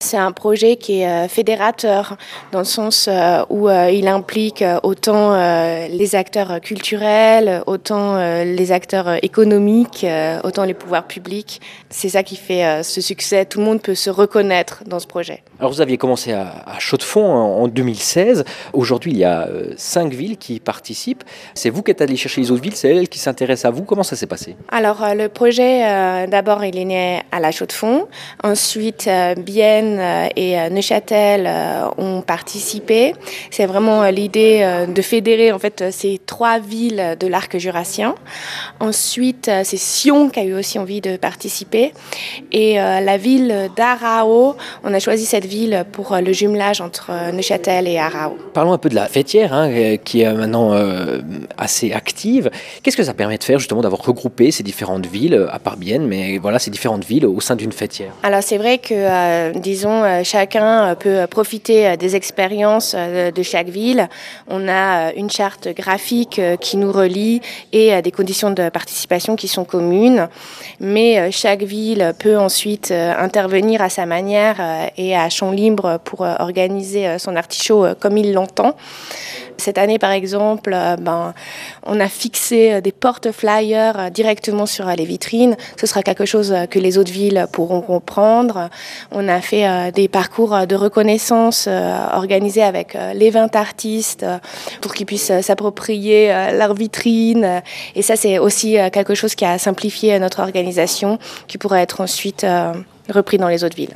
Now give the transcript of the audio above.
c'est un projet qui est fédérateur, dans le sens où il implique autant les acteurs culturels, autant les acteurs économiques, autant les pouvoirs publics. C'est ça qui fait ce succès. Tout le monde peut se reconnaître dans ce projet. Alors vous aviez commencé à Chaux-de-Fonds en 2016. Aujourd'hui, il y a 5 villes qui participent. C'est vous qui êtes allé chercher les autres villes, c'est elles qui s'intéressent à vous. Comment ça s'est passé? Alors le projet, d'abord, il est né à la Chaux-de-Fonds. Ensuite, Bienne et Neuchâtel ont participé. C'est vraiment l'idée de fédérer en fait ces 3 villes de l'arc jurassien. Ensuite, c'est Sion qui a eu aussi envie de participer. Et la ville d'Arao, on a choisi cette ville pour le jumelage entre Neuchâtel et Arao. Parlons un peu de la fêtière qui est maintenant assez active. Qu'est-ce que ça permet de faire justement d'avoir regroupé ces différentes villes, à part Bienne, mais voilà, ces différentes villes au sein d'une fêtière? Alors c'est vrai que, chacun peut profiter des expériences de chaque ville. On a une charte graphique qui nous relie et des conditions de participation qui sont communes. Mais chaque ville peut ensuite intervenir à sa manière et à champ libre pour organiser son artichaut comme il l'entend. Cette année, par exemple, on a fixé des porte-flyers directement sur les vitrines. Ce sera quelque chose que les autres villes pourront comprendre. On a fait des parcours de reconnaissance organisés avec les 20 artistes pour qu'ils puissent s'approprier leur vitrine. Et ça, c'est aussi quelque chose qui a simplifié notre organisation, qui pourrait être ensuite repris dans les autres villes.